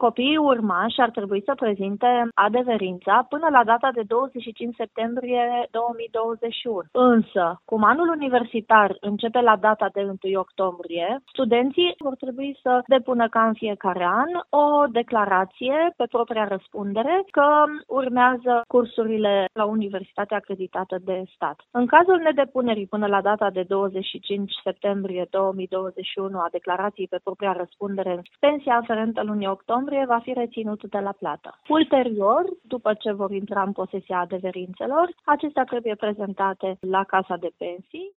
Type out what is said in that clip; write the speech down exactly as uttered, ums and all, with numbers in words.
Copiii urmași ar trebui să prezinte adeverința până la data de douăzeci și cinci septembrie două mii douăzeci și unu. Însă, cum anul universitar începe la data de întâi octombrie, studenții vor trebui să depună ca în fiecare an o declarație pe propria răspundere că urmează cursurile la universitatea acreditată de stat. În cazul nedepunerii până la data de douăzeci și cinci septembrie două mii douăzeci și unu a declarației pe propria răspundere, pensia aferentă lunii octombrie va fi reținută de la plată. Ulterior, după ce vor intra în posesia adeverințelor, acestea trebuie prezentate la Casa de Pensii.